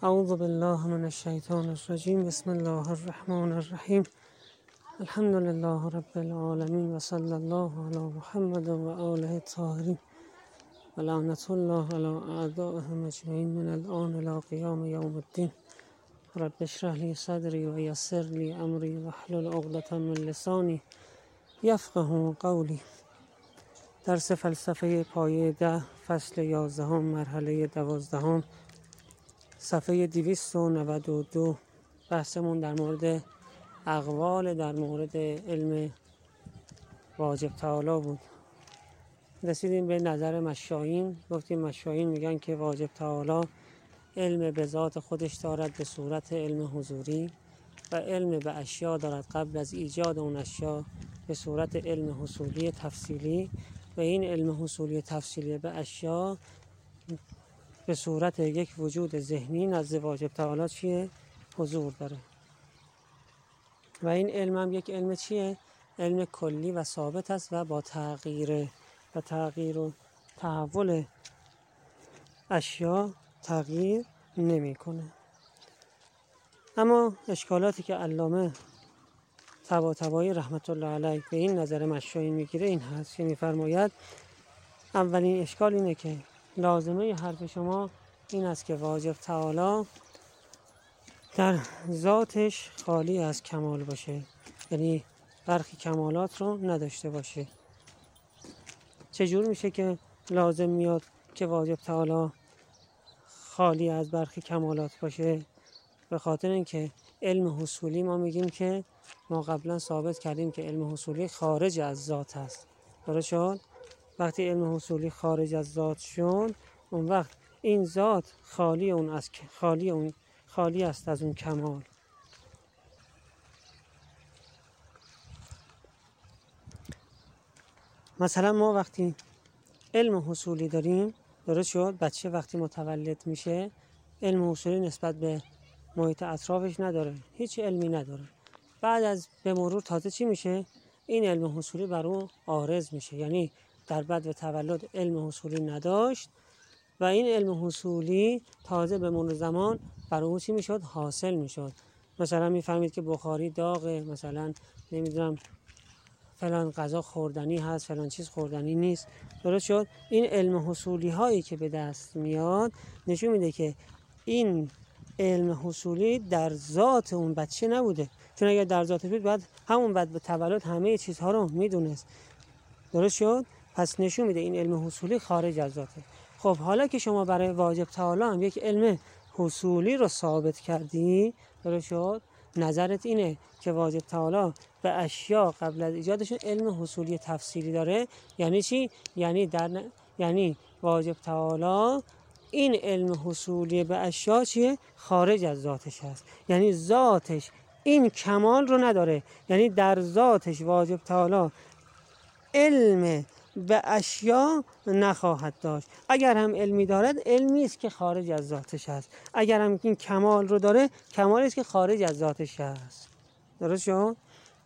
اعوذ بالله من الشیطان الرجیم. بسم الله الرحمن الرحیم. الحمد لله رب العالمین و صلی الله علی محمد و آله الطاهرین و لعنت الله علی اعدائهم اجمعین من الآن الی قیام یوم الدین. رب اشرح لی صدری و یسر لی امری واحلل عقدة من لسانی یفقهوا قولی. درس فلسفه پایه 10 فصل 11 مرحله 12 صفحه 292. بحثمون در مورد اقوال در مورد علم واجب تعالی بود. رسیدیم به نظر مشایین. گفتیم مشایین میگن که واجب تعالی علم به ذات خودش دارد به صورت علم حضوری و علم به اشیا دارد قبل از ایجاد اون اشیا به صورت علم حصولی تفصیلی و این علم حصولی تفصیلی به اشیا به صورت یک وجود ذهنی نزد واجب تعالی چیه؟ حضور داره. و این علم هم یک علم چیه؟ علم کلی و ثابت است و با تغییر و تحول اشیا تغییر نمیکنه. اما اشکالاتی که علامه طباطبایی رحمت الله علیه به این نظر مشایین میگیره این هست که میفرماید اولین اشکال اینه که لازمه حرف شما این است که واجب تعالی در ذاتش خالی از کمال باشه، یعنی برخی کمالات رو نداشته باشه. چجور میشه که لازم میاد که واجب تعالی خالی از برخی کمالات باشه؟ به خاطر اینکه علم حصولی ما میگیم که ما قبلا ثابت کردیم که علم حصولی خارج از ذات است. درست شد؟ وقتی علم حصولی خارج از ذات شد اون وقت این ذات خالی است از اون کمال. مثلا ما وقتی علم حصولی داریم، درست شد، بچه وقتی متولد میشه علم حصولی نسبت به محیط اطرافش نداره، هیچ علمی نداره. بعد از به مرور تازه چی میشه؟ این علم حصولی بر اون عارض میشه، یعنی در بعد تولد علم حصولی نداشت و این علم حصولی تازه به مرور زمان بر اون چی میشد؟ حاصل میشد. مثلا میفهمید که بخاری داغه، مثلا نمیدونم فلان غذا خوردنی هست، فلان چیز خوردنی نیست. درست شد؟ این علم حصولی هایی که به دست میاد نشون میده که این علم حصولی در ذات اون بچه نبوده، چون اگر در ذاتش بود باید همون بعد به تولد همه چیزها رو میدونست. درست شد؟ پس نشون میده این علم حصولی خارج از ذاته. خب حالا که شما برای واجب تعالی هم یک علم حصولی رو ثابت کردی، درست شد، نظرت اینه که واجب تعالی به اشیا قبل از ایجادشون علم حصولی تفصیلی داره. یعنی چی؟ یعنی واجب تعالی این علم حصولی به اشیا چیه؟ خارج از ذاتش هست، یعنی ذاتش این کمال رو نداره، یعنی در ذاتش واجب تعالی علم به اشیا نخواهد داشت. اگر هم علمی دارد علمی است که خارج از ذاتش هست، اگر هم این کمال رو داره کمالی است که خارج از ذاتش هست. درست شد؟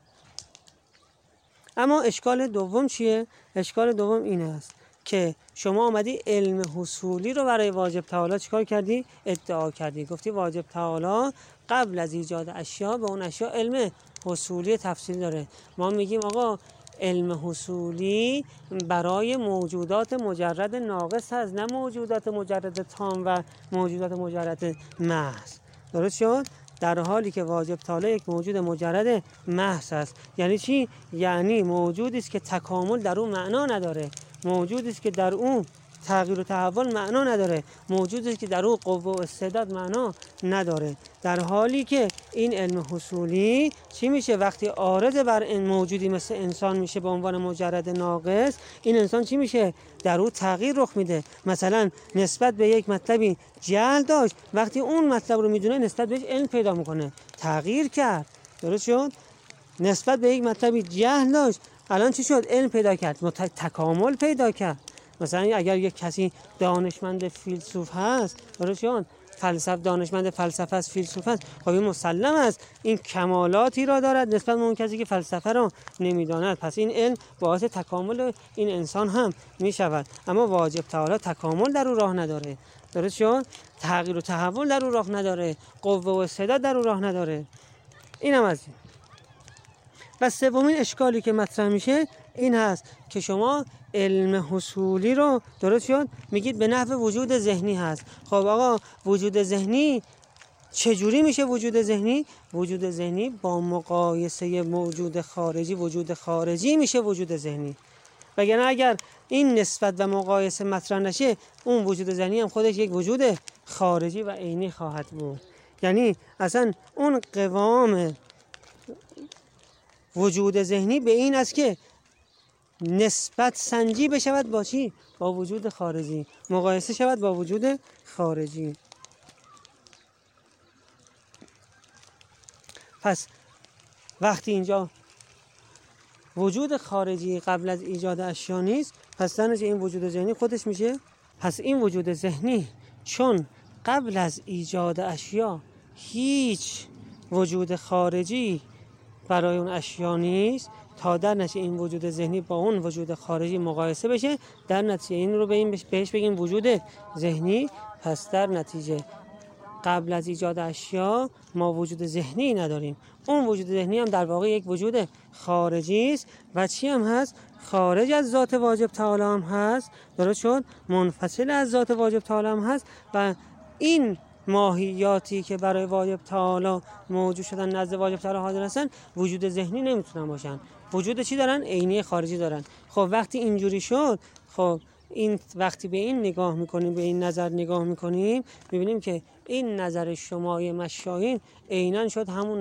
اما اشکال دوم چیه؟ اشکال دوم این است که شما آمدی علم حصولی رو برای واجب تعالی چیکار کردی؟ ادعا کردی. گفتی واجب تعالی قبل از ایجاد اشیا به اون اشیا علم حصولی تفصیلی داره. ما میگیم آقا علم حصولی برای موجودات مجرد ناقص هست، نه موجودات مجرد تام و موجودات مجرد محض. درست شد؟ در حالی که واجب تعالی یک موجود مجرد محض است. یعنی چی؟ یعنی موجودی است که تکامل در اون معنا نداره، موجودی است که در اون تغییر و تحول معنا نداره، موجودی است که در اون قوه و استعداد معنا نداره. در حالی که این علم حصولی چی میشه؟ وقتی عارض بر این موجودی مثل انسان میشه به عنوان مجرد ناقص، این انسان چی میشه؟ در اون تغییر رخ میده. مثلا نسبت به یک مطلبی جهل داشت، وقتی اون مطلب رو میدونه نسبت بهش علم پیدا میکنه، تغییر کرد. درست شد؟ نسبت به یک مطلبی جهل داشت، الان چی شد؟ علم پیدا کرد، تکامل پیدا کرد. مثلا اگر یک کسی دانشمند فیلسوف هست، درست شد، دانشمند فلسفه است، فیلسوف است، خب این مسلم است این کمالاتی را دارد نسبت به اون کسی که فلسفه را نمیداند. پس این علم باعث تکامل این انسان هم می شود. اما واجب تعالی تکامل در او راه نداره. درست شد؟ تغییر و تحول در اون راه نداره، قوه و استعداد در اون راه نداره. اینم از این. و سومین اشکالی که مطرح میشه این هست که شما علم حصولی رو درست شد میگید به نحو وجود ذهنی هست. خب آقا وجود ذهنی چجوری میشه وجود ذهنی؟ وجود ذهنی با مقایسه موجود خارجی، وجود خارجی میشه وجود ذهنی. وگرنه اگر این نسبت و مقایسه مطرح نشه، اون وجود ذهنی هم خودش یک وجود خارجی و عینی خواهد بود. یعنی اصلا اون قوام وجود ذهنی به این است که نسبت سنجی بشود با چی؟ با وجود خارجی، مقایسه شود با وجود خارجی. پس وقتی اینجا وجود خارجی قبل از ایجاد اشیا نیست، پس در نتیجه این وجود ذهنی خودش میشه. پس این وجود ذهنی چون قبل از ایجاد اشیا هیچ وجود خارجی برای اون اشیا نیست، تا در نتیجه این وجود ذهنی با اون وجود خارجی مقایسه بشه، در نتیجه این رو بهش بگیم وجود ذهنی. پس در نتیجه قبل از ایجاد اشیا ما وجود ذهنی نداریم. اون وجود ذهنی هم در واقع یک وجود خارجی است و چی هم هست؟ خارج از ذات واجب تعالی هم هست. درست شد؟ منفصل از ذات واجب تعالی هم هست و این ماهیاتی که برای واجب تعالی موجود شدن، نزد واجب تعالی حاضر هستن، وجود ذهنی نمیتونن باشن. وجود چی دارن؟ عینی خارجی دارن. خب وقتی اینجوری شد، خب این وقتی به این نگاه میکنیم، به این نظر نگاه میکنیم، میبینیم که این نظر شمای مشایین عیناً شد همون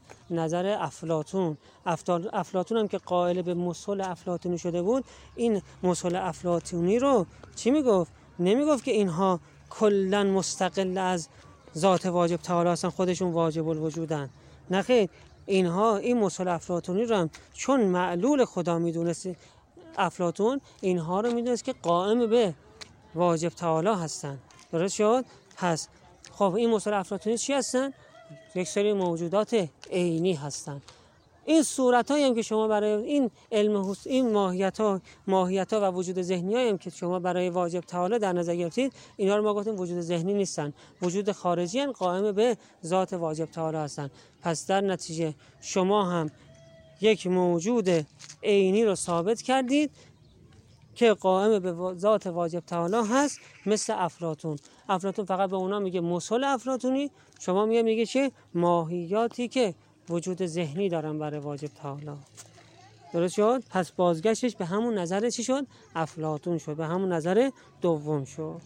نظر افلاطون. افلاطون هم که قائل به مسل افلاطونی شده بود، این مسل افلاطونی رو چی میگفت؟ نمیگفت که اینها کلاً مستقل از ذات واجب تعالی هستن، خودشون واجب الوجودن. نه خیر، اینها این مسل افلاطونی رو هم چون معلول خدا میدونست افلاطون، اینها رو میدونست که قائم به واجب تعالی هستن. درست شد؟ پس خب این مسل افلاطونی چی هستن؟ یک سری موجودات عینی هستن. این صورتایی هم که شما برای این علم این ماهیت‌ها و وجود ذهنی‌هایی هم که شما برای واجب تعالی در نظر گرفتید، اینا رو ما گفتیم وجود ذهنی نیستن، وجود خارجی ان، قائم به ذات واجب تعالی هستن. پس در نتیجه شما هم یک موجود عینی رو ثابت کردید که قائم به ذات واجب تعالی هست، مثل افلاطون. افلاطون فقط به اونا میگه مسل افلاطونی، شما میگه چه؟ ماهیاتی که وجود ذهنی دارن برای واجب تعالی. درست شد؟ پس بازگشتش به همون نظر چی شد؟ افلاطون شد، به همون نظر دوم شد.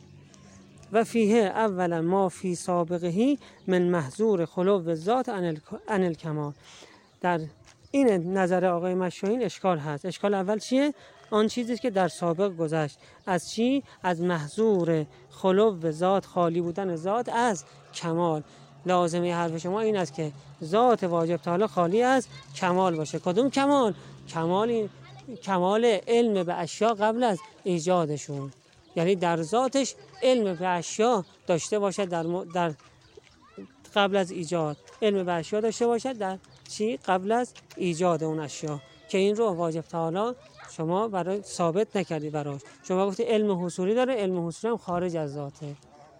و فیه اولا ما فی سابقهی من محظور خلو ذات عن الکمال. در این نظر آقای مشایین اشکال هست. اشکال اول چیه؟ آن چیزی که در سابق گذشت. از چی؟ از محظور خلو ذات، خالی بودن ذات از کمال. لازمه حرف شما این است که ذات واجب تعالی خالی از کمال باشه. کدوم کمال؟ کمال علم به اشیا قبل از ایجادشون. یعنی در ذاتش علم به اشیا داشته باشد، در قبل از ایجاد علم به اشیا داشته باشد، در چی؟ قبل از ایجاد اون اشیا، که این رو واجب تعالی شما برای ثابت نکردی براش. شما گفتی علم حصولی داره، علم حصولی هم خارج از ذاته.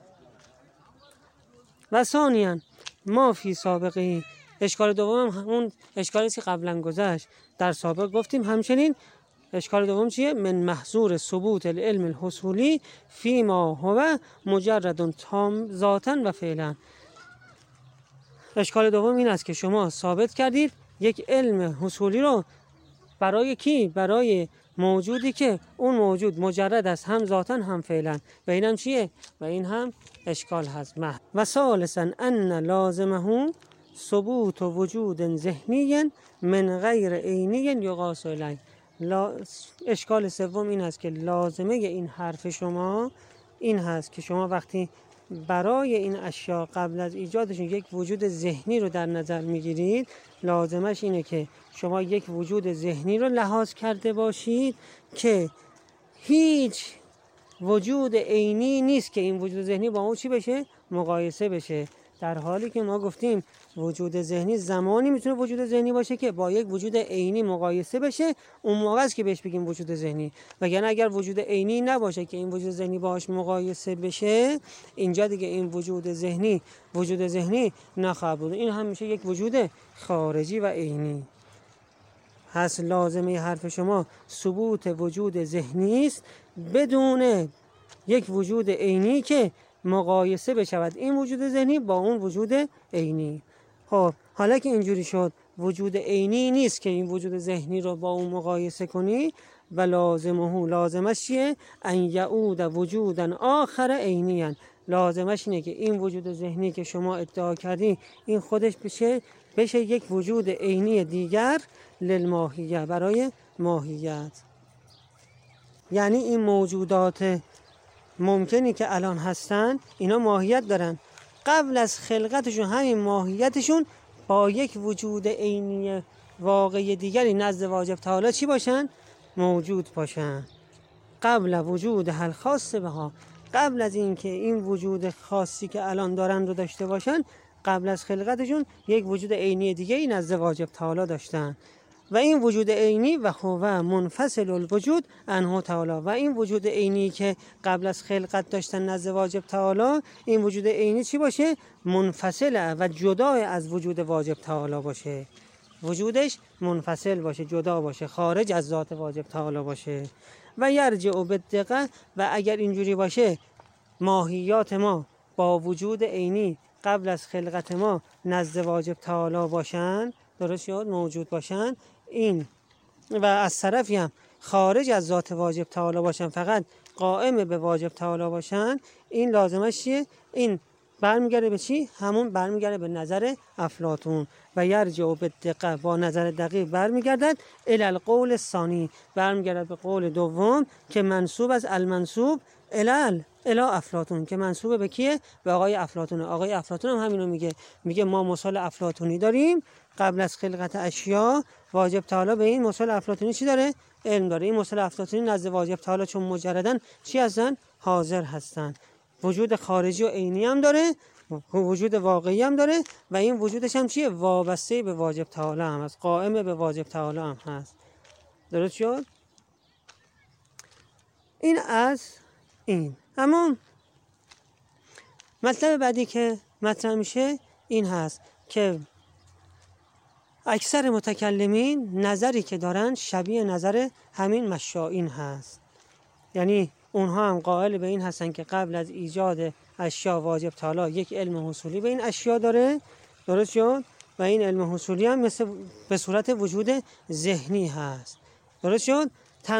و ثانیاً ما فی سابقه، اشکال دوم هم همون اشکالی که قبلا گذشت در سابق گفتیم. همچنین اشکال دوم چیه؟ من محظور ثبوت العلم الحصولی فی ما هو مجرد تام ذاتا و فعلا. اشکال دوم این است که شما ثابت کردید یک علم حصولی رو برای کی؟ برای موجودی که اون موجود مجرد است، هم ذاتا هم فعلا. و این هم چیه؟ و این هم اشکال هست. و ثالثا ان لازمه ثبوت وجود ذهنی من غیر عینی یقاس الیه. اشکال سوم این است که لازمه این حرف شما این هست که شما وقتی برای این اشیا قبل از ایجادشون یک وجود ذهنی رو در نظر میگیرید، لازمش اینه که شما یک وجود ذهنی رو لحاظ کرده باشید که هیچ وجود عینی نیست که این وجود ذهنی با اون چی بشه؟ مقایسه بشه. در حالی که ما گفتیم وجود ذهنی زمانی میتونه وجود ذهنی باشه که با یک وجود عینی مقایسه بشه، اون موقع است که بهش بگیم وجود ذهنی. وگرنه اگر وجود عینی نباشه که این وجود ذهنی باهاش مقایسه بشه، اینجا دیگه این وجود ذهنی نخواهد بود. این هم میشه یک وجود خارجی و عینی. پس لازمه حرف شما ثبوت وجود ذهنی است بدون یک وجود عینی که مقایسه بشود این وجود ذهنی با اون وجود عینی. خب حالا که اینجوری شد، وجود عینی نیست که این وجود ذهنی رو با اون مقایسه کنی و لازمش چیه؟ ان یعود وجودا آخر عینیاً. لازمش اینه که این وجود ذهنی که شما ادعا کردی این خودش بشه یک وجود عینی دیگر للماهیه، برای ماهیت. یعنی این موجودات ممکنی که الان هستن اینا ماهیت دارن، قبل از خلقتشون همین ماهیتشون با یک وجود عینی واقعی دیگری نزد واجب تعالی چی باشن؟ موجود باشن. قبل وجود هل خاص بها، قبل از اینکه این وجود خاصی که الان دارن رو داشته باشن، قبل از خلقتشون یک وجود عینی دیگری نزد واجب تعالی داشتن و این وجود عینی و هو منفصل الوجود عنه تعالی، و این وجود عینی که قبل از خلقت داشتن نزد واجب تعالی، این وجود عینی چی باشه؟ منفصل و جدا از وجود واجب تعالی باشه، وجودش منفصل باشه، جدا باشه، خارج از ذات واجب تعالی باشه. و یرجع بالدقه، و اگر اینجوری باشه ماهیات ما با وجود عینی قبل از خلقت ما نزد واجب تعالی باشن، درست شد، موجود باشن، این و از طرفی هم خارج از ذات واجب تعالی باشن، فقط قائم به واجب تعالی باشن، این لازمش چیه؟ این برمیگرده به چی؟ همون برمیگرده به نظر افلاطون. و یرجع بالدقه، با نظر دقیق برمیگردد، الی القول الثانی، برمیگردد به قول دوم که منسوب از المنسوب الی افلاطون، که منسوب به کیه؟ به آقای افلاطون. آقای افلاطون هم همینو میگه ما مثال افلاطونی داریم، قبل از خلقت اشیا واجب تعالی به این مثال افلاطونی چی داره؟ علم داره. این مثال افلاطونی نزد واجب تعالی چون مجردن چی هستن؟ حاضر هستن. وجود خارجی و عینی هم داره، وجود واقعی هم داره و این وجودش هم چیه؟ وابسته به واجب تعالی هم هست، قائم به واجب تعالی هم هست. درست شد؟ این از این. اما مطلب بعدی که مطرح میشه این هست که اکثر متکلمین نظری که دارن شبیه نظر همین مشائین هست. یعنی اونها هم قائل به این هستن که قبل از ایجاد اشیا واجب تعالی یک علم حصولی به این اشیا داره، درست شد؟ و این علم حصولی هم مثل به صورت وجود ذهنی هست، درست شد؟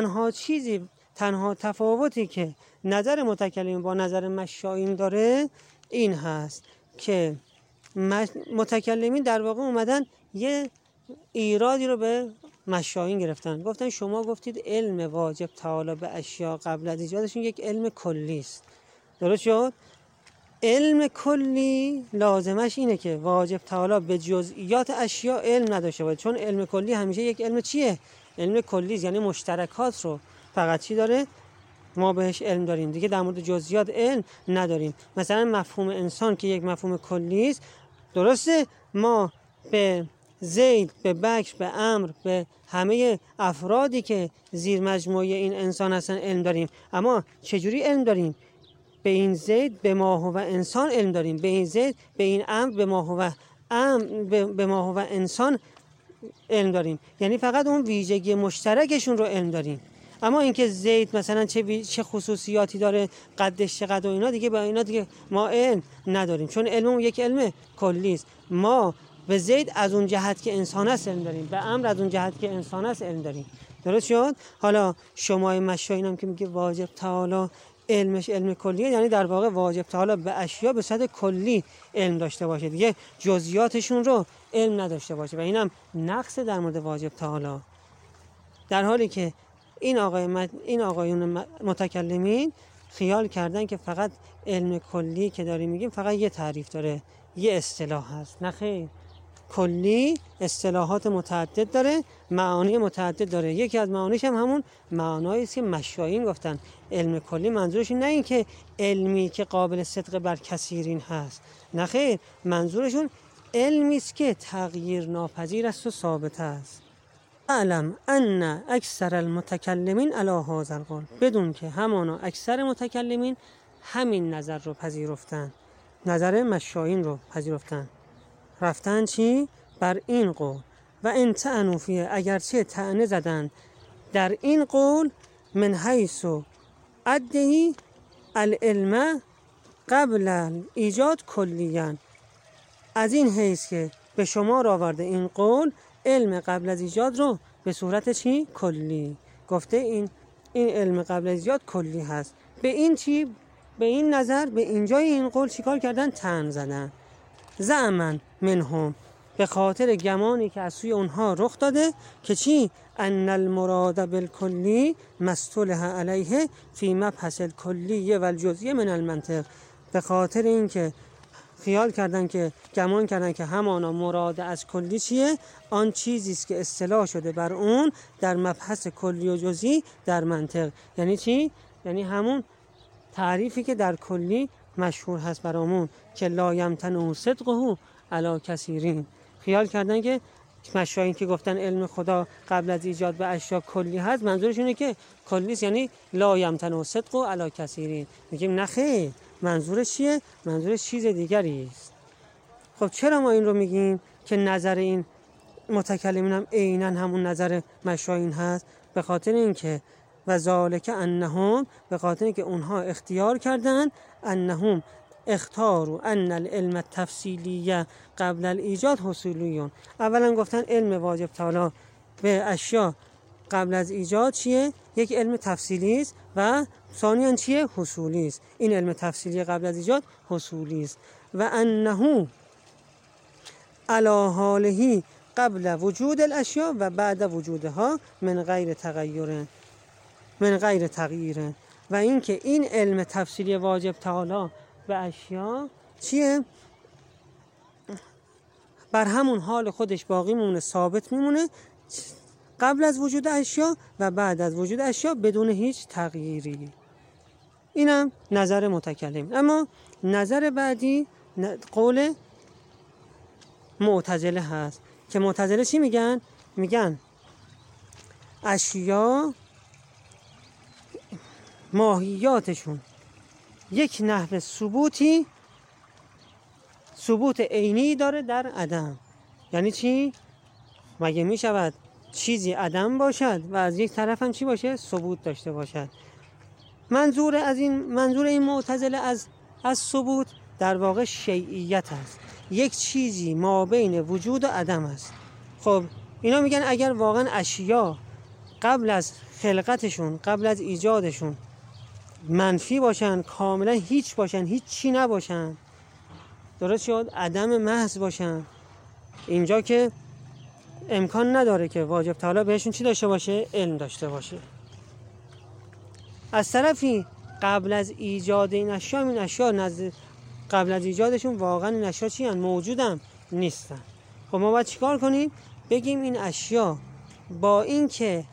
تنها تفاوتی که نظر متکلمین با نظر مشائین داره این هست که متکلمین در واقع اومدن یه ایرادی رو به مشائین گرفتن، گفتن شما گفتید علم واجب تعالی به اشیا قبل از ایجادشون یک علم کلی است، درست شد؟ علم کلی لازمش اینه که واجب تعالی به جزئیات اشیا علم نداشته باشه، چون علم کلی همیشه یک علم چیه؟ علم کلی است، یعنی مشترکات رو فقط چی داره؟ ما بهش علم داریم دیگه، در مورد جزئیات علم نداریم. مثلا مفهوم انسان که یک مفهوم کلی است، درسته؟ ما به زید، به بکر، به عمرو، به همه افرادی که زیر مجموعه این انسان هستن علم داریم، اما چجوری علم داریم؟ به این زید به ما هو انسان علم داریم، به این زید به این عمرو به ما هو انسان علم داریم، یعنی فقط اون ویژگی مشترکشون رو علم داریم. اما اینکه زید مثلا چه خصوصیاتی داره، قدش چقدر و اینا دیگه، با اینا دیگه ما علم نداریم، چون علممون یک علم کلی است. ما به زید از اون جهت که انسان است علم داریم، به عمرو از اون جهت که انسان است علم داریم، درست شد؟ حالا شما مشائین هم که میگه واجب تعالی علمش علم کلیه، یعنی در واقع واجب تعالی به اشیا به صورت کلی علم داشته باشه دیگه، جزئیاتشون رو علم نداشته باشه، و اینم نقص در مورد واجب تعالی. در حالی که این آقایون متکلمین خیال کردن که فقط علم کلی که داریم میگیم فقط یه تعریف داره، یه اصطلاح هست. نه خیر، کلی اصطلاحات متعدد داره، معانی متعدد داره. یکی از معانیش هم همون معنایی است که مشائین گفتن. علم کلی منظورش نه این که علمی که قابل صدق بر کثیرین هست، نه خیر، منظورشون علمی است که تغییر ناپذیر است و ثابت است. اعلم ان اکثر المتکلمین علی هذا القول، بدون که همانا اکثر متکلمین همین نظر رو پذیرفتن، نظر مشایین رو پذیرفتن، رفتن چی؟ بر این قول. و ان طعنوا فیه، اگرچه طعنه زدند در این قول، من حیث ادعی العلم قبل ایجاد کلیاً، از این حیث که به شما را آورده این قول علم قبل از ایجاد رو به صورت چی؟ کلی. گفته این علم قبل از ایجاد کلی هست. به این چی؟ به این نظر، به اینجای این قول چیکار کردن؟ طعن زدن. زعما منهم، به خاطر گمانی که از سوی اونها رخ داده که چی؟ ان المراد بالکلی مصطلح علیه فی مبحث الکلی و الجزئی من المنطق، به خاطر اینکه خیال کردن که گمان کردن که همانا مراد از کلی چیه؟ آن چیزی است که اصطلاح شده بر اون در مبحث کلی و جزئی در منطق. یعنی چی؟ یعنی همون تعریفی که در کلی مشهور هست برامون که لا یمتنع صدقه علی کثیرین. خیال کردن که مشایین که گفتن علم خدا قبل از ایجاد به اشیا کلی هست، منظورشونه که کلی است، یعنی لا یمتنع صدقه علی کثیرین. میگیم نه خیر، منظورش چیه؟ منظورش چیز دیگری است. خب چرا ما این رو میگیم که نظر این متکلمین هم عیناً همون نظر مشایین هست؟ به خاطر اینکه و ذالک انهم، به خاطر اینکه اونها اختیار کردن، انهم اختاروا ان العلم التفصیلی قبل الایجاد حصولیون. اولا گفتن علم واجب تعالی به اشیا قبل از ایجاد چیه؟ یک علم تفصیلی است و ثانیاً چیه؟ حصولی است. این علم تفصیلی قبل از ایجاد حصولی است. و انه علی حاله قبل وجود الاشیا و بعد وجودها من غیر تغییر، و اینکه این علم تفصیلی واجب تعالی به اشیا چیه؟ بر همون حال خودش باقی میمونه، ثابت میمونه، قبل از وجود اشیا و بعد از وجود اشیا بدون هیچ تغییری. اینم نظر متکلم. اما نظر بعدی قول معتزله هست که معتزله چی میگن؟ میگن اشیا ماهیاتشون یک نحو ثبوت عینی داره در عدم. یعنی چی؟ مگه میشود چیزی عدم باشد و از یک طرف هم چی باشه؟ ثبوت داشته باشد. منظور این معتزله از ثبوت در واقع شیعیت است. یک چیزی ما بین وجود و عدم است. خب اینا میگن اگر واقعا اشیا قبل از خلقتشون، قبل از ایجادشون منفی باشن، کاملا هیچ باشن، هیچ چی نباشن، درست شد؟ عدم محض باشن، اینجا که امکان نداره که واجب تعالی بهشون چی داشته باشه؟ علم داشته باشه. از طرفی قبل از ایجاد این اشیا قبل از ایجادشون واقعا این اشیا چی هستن؟ موجودن نیستن. خب ما باید چیکار کنیم؟ بگیم این اشیا با این که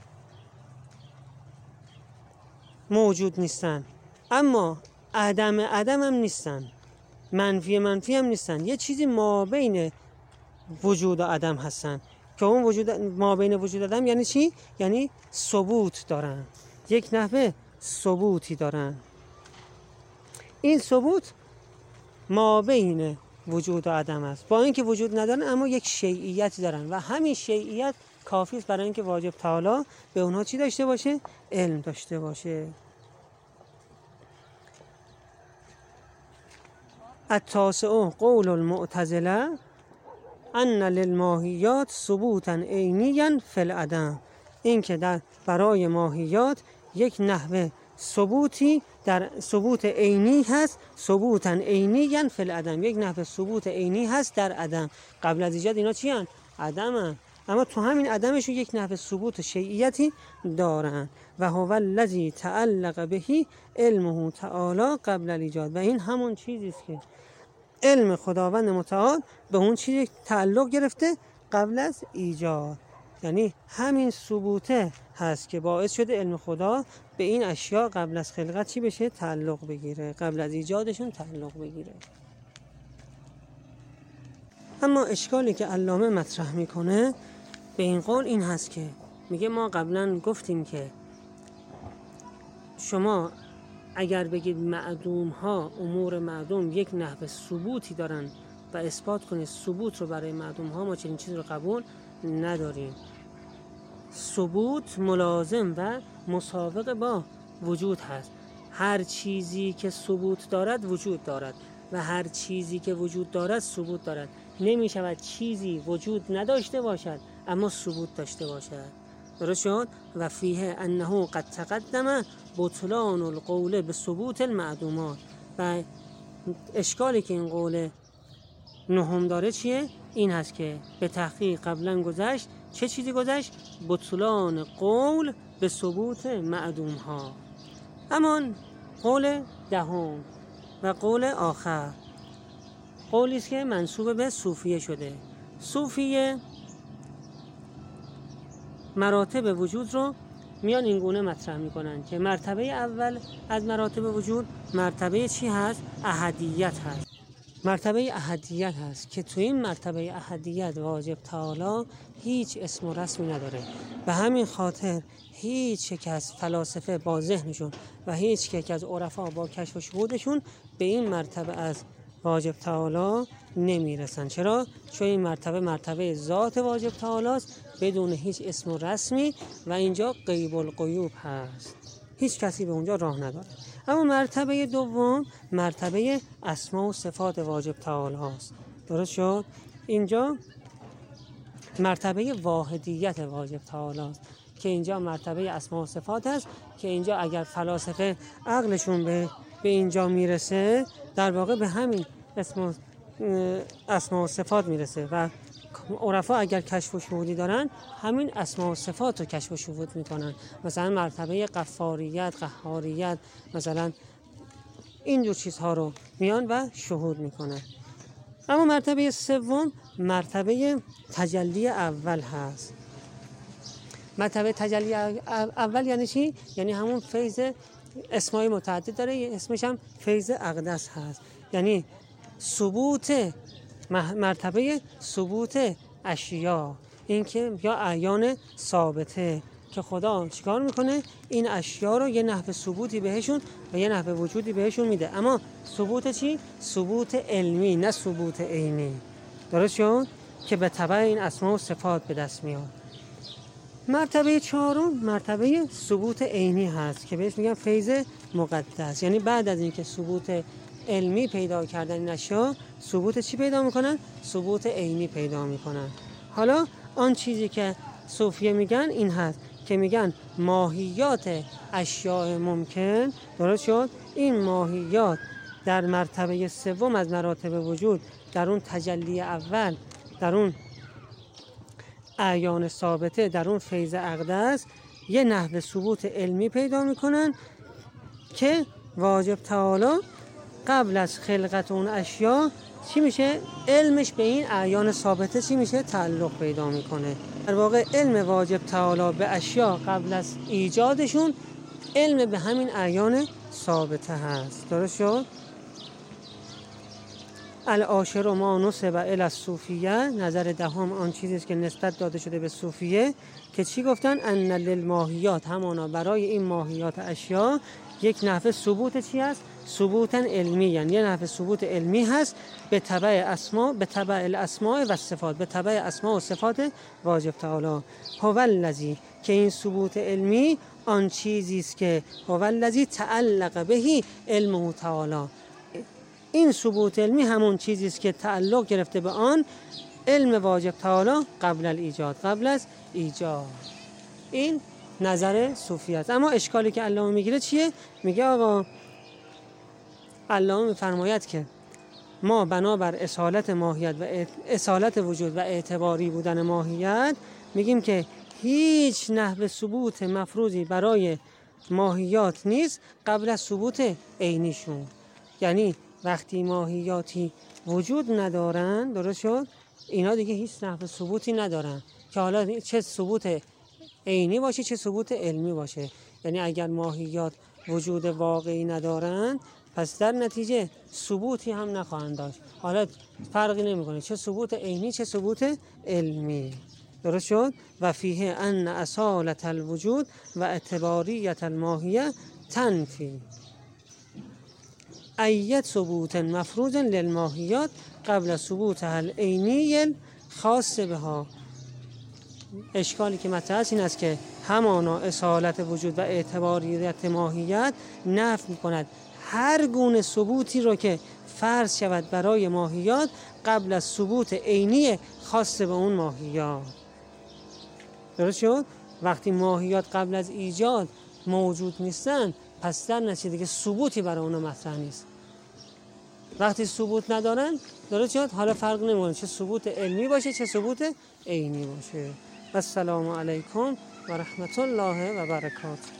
موجود نیستن اما عدم هم نیستن، منفی هم نیستن، یه چیزی ما بین وجود و عدم هستن که اون وجود ما بین وجود و عدم یعنی چی؟ یعنی ثبوت دارن، یک نحوه ثبوتی دارن. این ثبوت ما بین وجود و عدم است، با اینکه وجود ندارن اما یک شیعیتی دارن و همین شیعیت کافی است برای اینکه واجب تعالی به اونها چی داشته باشه؟ علم داشته باشه. التاسع قول المعتزله ان للماهیات ثبوتا عینیا فی العدم، این که برای ماهیات یک نحوه ثبوتی در ثبوت عینی هست، ثبوتا عینیا فی العدم، یک نحوه ثبوت عینی هست در عدم. قبل از ایجاد اینا چی هستن؟ عدم هستن، اما تو همین عدمشون یک نحوه ثبوت شیعیتی دارن. و هو الذی تعلق به علمه تعالی قبل الایجاد، و این همون چیزی است که علم خداوند متعال به اون چیزی تعلق گرفته قبل از ایجاد. یعنی همین ثبوته هست که باعث شده علم خدا به این اشیا قبل از خلقت چی بشه؟ تعلق بگیره، قبل از ایجادشون تعلق بگیره. اما اشکالی که علامه مطرح میکنه به این قول این هست که میگه ما قبلا گفتیم که شما اگر بگید معدوم ها، امور معدوم یک نحو ثبوتی دارن و اثبات کنید ثبوت رو برای معدوم ها، ما چنین چیزی رو قبول نداریم. ثبوت ملازم و مساوق با وجود هست. هر چیزی که ثبوت دارد وجود دارد و هر چیزی که وجود دارد ثبوت دارد. نمی شود چیزی وجود نداشته باشد اما ثبوت داشته باشد. درست شد؟ و فیه انه قد تقدم بطلان القول به ثبوت المعدومات. و اشکالی که این قول نهم داره چیه؟ این هست که به تحقیق قبلا گذشت. چه چیزی گذشت؟ بطلان قول به ثبوت معدوم ها. اما قول دهم و قول آخر قولی است که منسوب به صوفیه شده. صوفیه مراتب وجود رو میان این گونه مطرح میکنن که مرتبه اول از مراتب وجود مرتبه چی هست؟ احدیت هست. مرتبه احدیت هست که تو این مرتبه احدیت واجب تعالی هیچ اسم و رسمی نداره. به همین خاطر هیچ یک از فلاسفه با ذهنشون و هیچ یک از عرفا با کشف و شهودشون به این مرتبه از واجب تعالی نمیرسن. چرا؟ چون این مرتبه ذات واجب تعالی است بدون هیچ اسم و رسمی و اینجا غیب الغیوب هست. هیچ کسی به اونجا راه نداره. اما مرتبه دوم مرتبه اسما و صفات واجب تعالی هست. درست شد؟ اینجا مرتبه واحدیت واجب تعالی است که اینجا مرتبه اسما و صفات است که اینجا اگر فلاسفه عقلشون به اینجا میرسه در واقع به همین اسما و صفات میرسه و عرفا اگر کشف و شهودی دارن همین اسما و صفات رو کشف و شهود میکنن. مثلا مرتبه غفاریت، قهاریت، مثلا اینجور چیزها رو میان و شهود میکنن. اما مرتبه سوم مرتبه تجلی اول هست. مرتبه تجلی اول یعنی چی؟ یعنی همون فیض اسمای متعدد داره، اسمش هم فیض اقدس هست. یعنی ثبوت مرتبه ثبوت اشیا، این که یا اعیان ثابته که خدا چیکار میکنه؟ این اشیا رو یه نحو ثبوتی بهشون و یه نحو وجودی بهشون میده. اما ثبوت چی؟ ثبوت علمی، نه ثبوت عینی. درست شد؟ که به تبع این اسما و صفات به دست میاد. مرتبه چهارم مرتبه ثبوت عینی هست که بهش میگن فیض مقدس. یعنی بعد از اینکه ثبوت علمی پیدا کردن این اشیا، ثبوت چی پیدا میکنن؟ ثبوت عینی پیدا میکنن. حالا آن چیزی که صوفیه میگن این هست که میگن ماهیات اشیاء ممکن. درست شد؟ این ماهیات در مرتبه سوم از مراتب وجود، در اون تجلی اول، در اون اعیان ثابته، در اون فیض اقدس یه نحو ثبوت علمی پیدا میکنن که واجب تعالی قبل از خلقت اون اشیا چی میشه؟ علمش به این اعیان ثابته چی میشه؟ تعلق پیدا میکنه. در واقع علم واجب تعالی به اشیا قبل از ایجادشون علم به همین اعیان ثابته هست. درست شد؟ العاشر ما نسب الی الصوفیه، نظر دهم آن چیزی است که نسبت داده شده به صوفیه که چی گفتن؟ ان للماهیات، همانا برای این ماهیات اشیا یک نحو ثبوت چی هست؟ ثبوتن علمی، یعنی یه نحو ثبوت علمی هست به تبع اسما، به تبع الاسماء و صفات، به تبع اسما و صفات واجب تعالی. هو الذی، که این ثبوت علمی آن چیزی است که هو الذی تعلق به علمه تعالی، این ثبوت علمی همون چیزی است که تعلق گرفته به آن علم واجب تعالی قبل الایجاد، قبل از ایجاد. این نظر صوفی است. اما اشکالی که علامه میگیره چیه؟ میگه آقا علامه میفرماید که ما بنابر اصالت ماهیت و اصالت وجود و اعتباری بودن ماهیت میگیم که هیچ نحو ثبوت مفروضی برای ماهیات نیست قبل از ثبوت عینیشون. یعنی وقتی ماهیاتی وجود ندارن، درست شد، اینا دیگه هیچ نحو ثبوتی ندارن که حالا چه ثبوت عینی باشه چه ثبوت علمی باشه. یعنی اگر ماهیات وجود واقعی ندارن پس در نتیجه ثبوتی هم نخواهند داشت. حالا فرقی نمیکنه چه ثبوت عینی چه ثبوت علمی. درست شد؟ و فیه ان اصالت الوجود و اعتباریت الماهیه تنفی ایت ثبوت مفروض للماهیات قبل ثبوتها العینی خاص بها. اشکالی که مطرح است این است که همانا اصالت وجود و اعتباریت ماهیت نفی می‌کند هر گونه ثبوتی رو که فرض شود برای ماهیات قبل از ثبوت عینی خاص به اون ماهیات. درست شد؟ وقتی ماهیات قبل از ایجاد موجود نیستن پس در نتیجه دیگه ثبوتی برای اونها مطرح نیست. وقتی ثبوت ندارن درست شد؟ حالا فرق نمی‌کنه چه ثبوت علمی باشه چه ثبوت عینی باشه. السلام علیکم و رحمت الله و برکاته.